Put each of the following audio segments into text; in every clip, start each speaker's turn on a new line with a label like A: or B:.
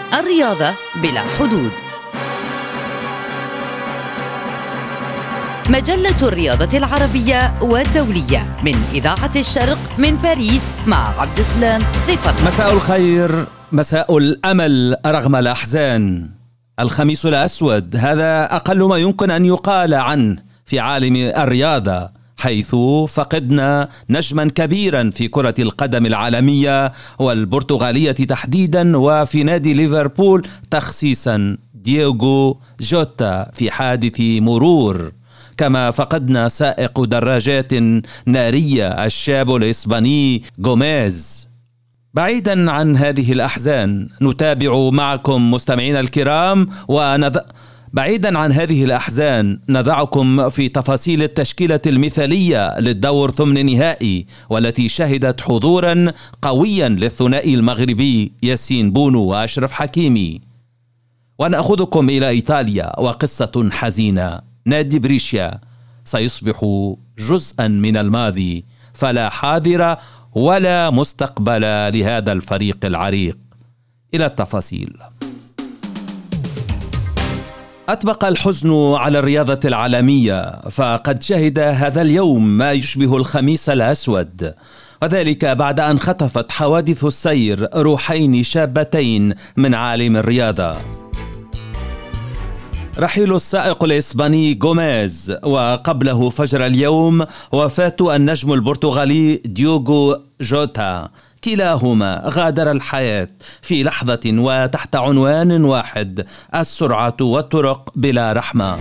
A: الرياضة بلا حدود. مجلة الرياضة العربية والدولية من إذاعة الشرق من باريس مع عبد السلام ظفر.
B: مساء الخير، مساء الأمل رغم الأحزان. الخميس الأسود، هذا أقل ما يمكن أن يقال عنه في عالم الرياضة، حيث فقدنا نجما كبيرا في كرة القدم العالمية والبرتغالية تحديدا، وفي نادي ليفربول تخصيصا دييغو جوتا في حادث مرور، كما فقدنا سائق دراجات نارية الشاب الإسباني غوميز. بعيدا عن هذه الأحزان نتابع معكم مستمعين الكرام بعيدا عن هذه الأحزان نضعكم في تفاصيل التشكيلة المثالية للدور ثمن نهائي، والتي شهدت حضورا قويا للثنائي المغربي ياسين بونو وأشرف حكيمي. ونأخذكم إلى إيطاليا وقصة حزينة. نادي بريشيا سيصبح جزءا من الماضي، فلا حاضر ولا مستقبل لهذا الفريق العريق. إلى التفاصيل. أطبق الحزن على الرياضة العالمية، فقد شهد هذا اليوم ما يشبه الخميس الأسود، وذلك بعد أن خطفت حوادث السير روحين شابتين من عالم الرياضة. رحيل السائق الإسباني غوميز، وقبله فجر اليوم وفاة النجم البرتغالي دييغو جوتا، كلاهما غادر الحياة في لحظة وتحت عنوان واحد: السرعة والطرق بلا رحمة.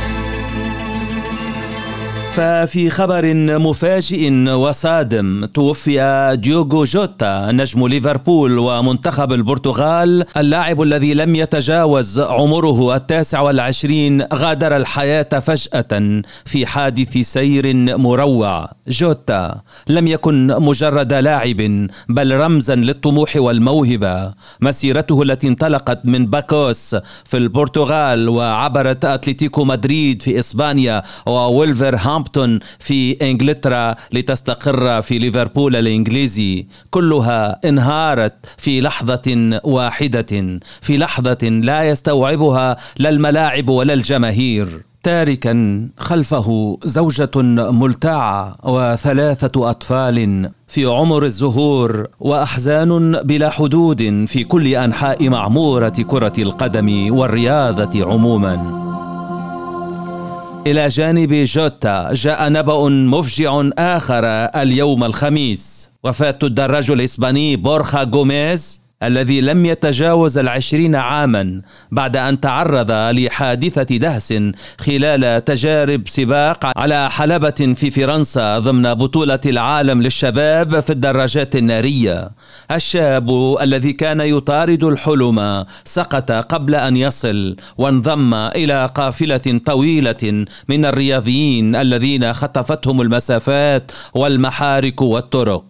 B: ففي خبر مفاجئ وصادم، توفي دييغو جوتا نجم ليفربول ومنتخب البرتغال، اللاعب الذي لم يتجاوز عمره 29، غادر الحياة فجأة في حادث سير مروع. جوتا لم يكن مجرد لاعب، بل رمزا للطموح والموهبة. مسيرته التي انطلقت من باكوس في البرتغال وعبرت أتلتيكو مدريد في إسبانيا وولفرهامبتون في إنجلترا لتستقر في ليفربول الإنجليزي، كلها انهارت في لحظة واحدة، في لحظة لا يستوعبها لا الملاعب ولا الجماهير، تاركا خلفه زوجة ملتعة و3 أطفال في عمر الزهور، وأحزان بلا حدود في كل أنحاء معمورة كرة القدم والرياضة عموما. إلى جانب جوتا جاء نبأ مفجع آخر اليوم الخميس: وفاة الدراج الإسباني بورخا غوميز، الذي لم يتجاوز 20 عاما، بعد أن تعرض لحادثة دهس خلال تجارب سباق على حلبة في فرنسا ضمن بطولة العالم للشباب في الدراجات النارية. الشاب الذي كان يطارد الحلم سقط قبل أن يصل، وانضم إلى قافلة طويلة من الرياضيين الذين خطفتهم المسافات والمحارك والطرق.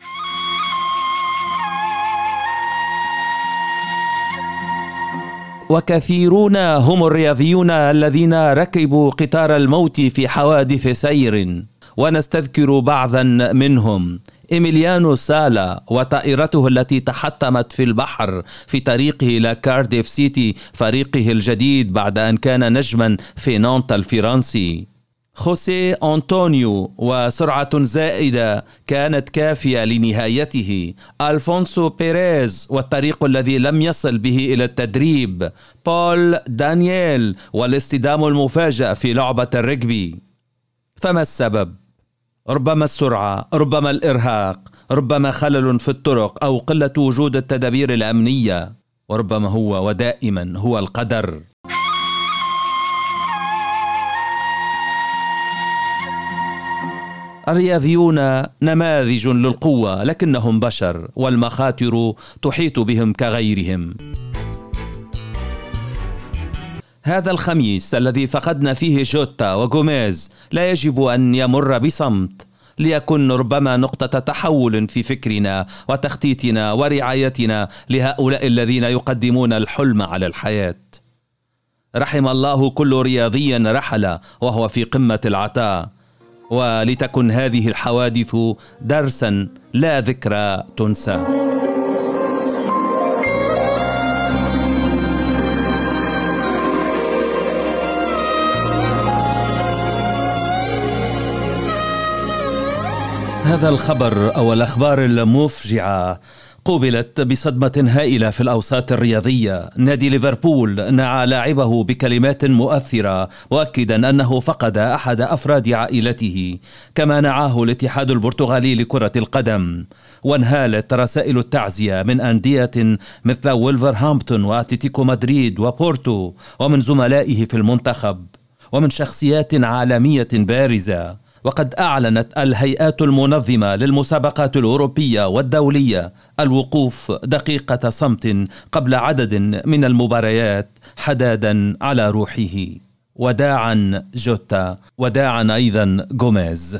B: وكثيرون هم الرياضيون الذين ركبوا قطار الموت في حوادث سير، ونستذكر بعضا منهم: إيميليانو سالا وطائرته التي تحطمت في البحر في طريقه إلى كارديف سيتي فريقه الجديد بعد أن كان نجما في نانت الفرنسي. خوسيه أنطونيو وسرعة زائدة كانت كافية لنهايته. ألفونسو بيريز والطريق الذي لم يصل به إلى التدريب. بول دانييل والاصطدام المفاجئ في لعبة الرجبي. فما السبب؟ ربما السرعة، ربما الإرهاق، ربما خلل في الطرق، أو قلة وجود التدابير الأمنية، وربما هو ودائما هو القدر. الرياضيون نماذج للقوة، لكنهم بشر، والمخاطر تحيط بهم كغيرهم. هذا الخميس الذي فقدنا فيه جوتا وغوميز لا يجب أن يمر بصمت، ليكن ربما نقطة تحول في فكرنا وتخطيطنا ورعايتنا لهؤلاء الذين يقدمون الحلم على الحياة. رحم الله كل رياضي رحل وهو في قمة العطاء، ولتكن هذه الحوادث درسا لا ذكرى تنسى. هذا الخبر أو الأخبار المفجعة قوبلت بصدمة هائلة في الأوساط الرياضية. نادي ليفربول نعى لاعبه بكلمات مؤثرة مؤكدا أنه فقد أحد أفراد عائلته، كما نعاه الاتحاد البرتغالي لكرة القدم. وانهالت رسائل التعزية من أندية مثل وولفرهامبتون وأتلتيكو مدريد وبورتو، ومن زملائه في المنتخب، ومن شخصيات عالمية بارزة. وقد أعلنت الهيئات المنظمة للمسابقات الأوروبية والدولية الوقوف دقيقة صمت قبل عدد من المباريات حدادا على روحه. وداعا جوتا، وداعا أيضا غوميز.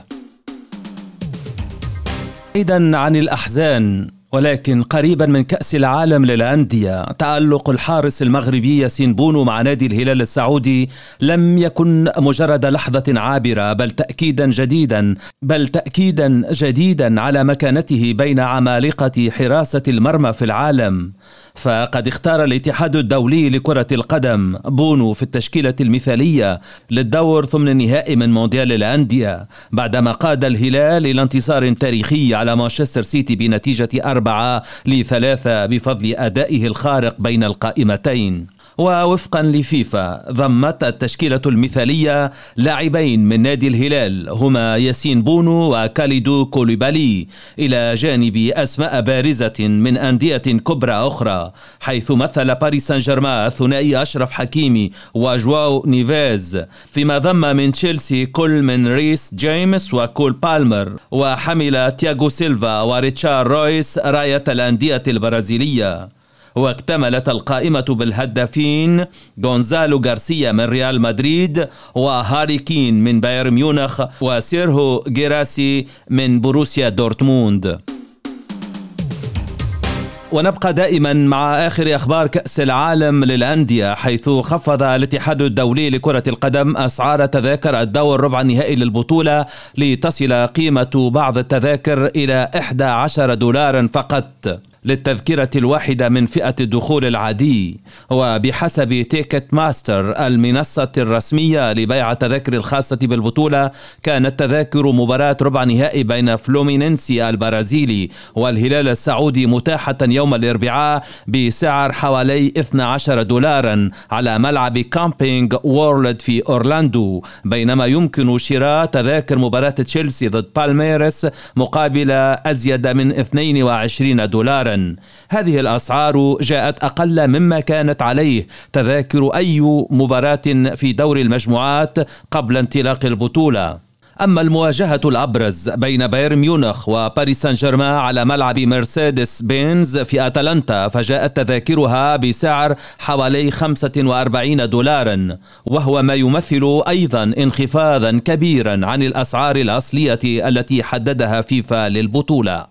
B: بعيدا عن الأحزان ولكن قريبا من كأس العالم للأندية، تألق الحارس المغربي ياسين بونو مع نادي الهلال السعودي لم يكن مجرد لحظة عابرة، بل تأكيدا جديدا على مكانته بين عمالقة حراسة المرمى في العالم. فقد اختار الاتحاد الدولي لكرة القدم بونو في التشكيلة المثالية للدور ثمن النهائي من مونديال الأندية، بعدما قاد الهلال إلى انتصار تاريخي على مانشستر سيتي بنتيجة 4-3 بفضل أدائه الخارق بين القائمتين. ووفقا لفيفا ضمت التشكيلة المثالية لاعبين من نادي الهلال هما ياسين بونو وكاليدو كوليبالي، إلى جانب أسماء بارزة من أندية كبرى أخرى، حيث مثل باريس سان جيرمان الثنائي أشرف حكيمي وجواو نيفيز، فيما ضم من تشيلسي كل من ريس جيمس وكول بالمر، وحمل تياغو سيلفا وريتشارد رويس راية الأندية البرازيلية. واكتملت القائمة بالهدافين غونزالو غارسيا من ريال مدريد، وهاري كين من بايرن ميونخ، وسيرهو جيراسي من بروسيا دورتموند. ونبقى دائما مع آخر أخبار كأس العالم للأندية، حيث خفض الاتحاد الدولي لكرة القدم أسعار تذاكر الدور ربع النهائي للبطولة لتصل قيمة بعض التذاكر إلى $11 فقط للتذكرة الواحدة من فئة الدخول العادي. وبحسب تيكت ماستر المنصة الرسمية لبيع التذاكر الخاصة بالبطولة، كانت تذاكر مباراة ربع نهائي بين فلومينينسي البرازيلي والهلال السعودي متاحة يوم الأربعاء بسعر حوالي $12 على ملعب كامبينغ وورلد في أورلاندو، بينما يمكن شراء تذاكر مباراة تشيلسي ضد بالميرس مقابل أزيد من $22. هذه الأسعار جاءت أقل مما كانت عليه تذاكر أي مباراة في دور المجموعات قبل انطلاق البطولة. أما المواجهة الأبرز بين بايرن ميونخ وباريس سان جيرمان على ملعب مرسيدس بنز في أتلانتا، فجاءت تذاكرها بسعر حوالي $45، وهو ما يمثل أيضا انخفاضا كبيرا عن الأسعار الأصلية التي حددها فيفا للبطولة.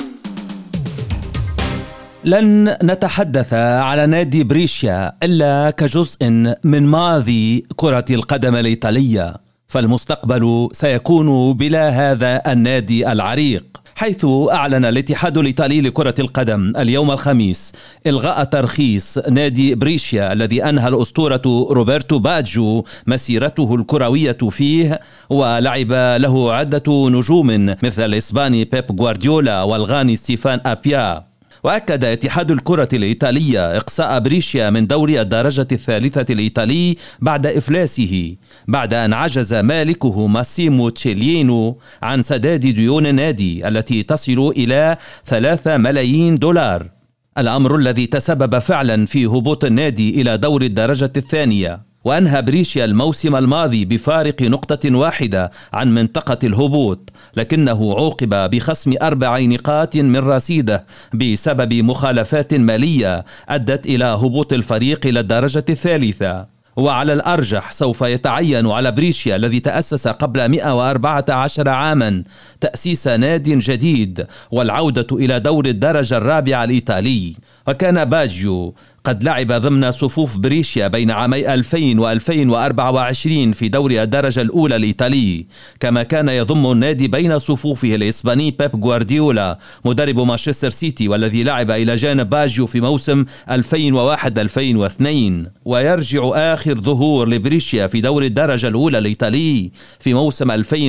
B: لن نتحدث على نادي بريشيا إلا كجزء من ماضي كرة القدم الإيطالية، فالمستقبل سيكون بلا هذا النادي العريق، حيث أعلن الاتحاد الإيطالي لكرة القدم اليوم الخميس إلغاء ترخيص نادي بريشيا الذي أنهى الأسطورة روبرتو باجيو مسيرته الكروية فيه، ولعب له عدة نجوم مثل الإسباني بيب غوارديولا والغاني ستيفان أبيا. وأكد اتحاد الكرة الإيطالية إقصاء بريشيا من دوري الدرجة الثالثة الإيطالي بعد إفلاسه، بعد أن عجز مالكه ماسيمو تشيلينو عن سداد ديون النادي التي تصل إلى $3 ملايين، الأمر الذي تسبب فعلا في هبوط النادي إلى دور الدرجة الثانية. وأنهى بريشيا الموسم الماضي بفارق نقطة واحدة عن منطقة الهبوط، لكنه عوقب بخصم 4 نقاط من رصيده بسبب مخالفات مالية أدت إلى هبوط الفريق إلى الدرجة الثالثة. وعلى الأرجح سوف يتعين على بريشيا الذي تأسس قبل 114 عاما تأسيس ناد جديد والعودة إلى دور الدرجة الرابعة الإيطالي. وكان باجيو قد لعب ضمن صفوف بريشيا بين عامي 2000 و2024 في دوري الدرجة الأولى الإيطالي، كما كان يضم النادي بين صفوفه الإسباني بيب غوارديولا مدرب مانشستر سيتي، والذي لعب إلى جانب باجيو في موسم 2001-2002. ويرجع آخر ظهور لبريشيا في دوري الدرجة الأولى الإيطالي في موسم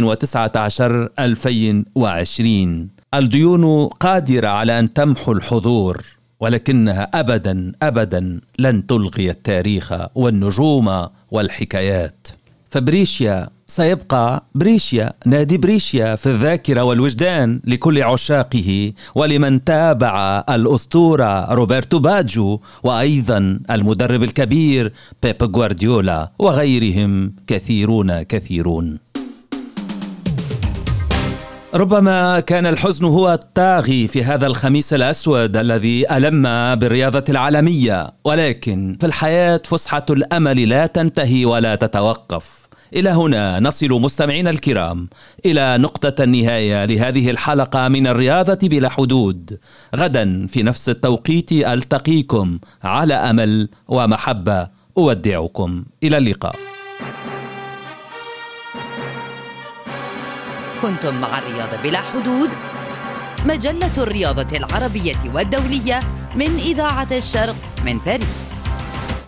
B: 2019-2020. الديون قادرة على أن تمحو الحضور، ولكنها أبدا لن تلغي التاريخ والنجوم والحكايات. فبريشيا سيبقى بريشيا، نادي بريشيا في الذاكرة والوجدان لكل عشاقه ولمن تابع الأسطورة روبرتو باجيو، وأيضا المدرب الكبير بيب غوارديولا، وغيرهم كثيرون. ربما كان الحزن هو الطاغي في هذا الخميس الأسود الذي ألم بالرياضة العالمية، ولكن في الحياة فسحة الأمل لا تنتهي ولا تتوقف. إلى هنا نصل مستمعينا الكرام إلى نقطة النهاية لهذه الحلقة من الرياضة بلا حدود. غدا في نفس التوقيت ألتقيكم على أمل ومحبة. أودعكم إلى اللقاء.
A: كنتم مع الرياضة بلا حدود، مجلة الرياضة العربية والدولية من إذاعة الشرق من باريس.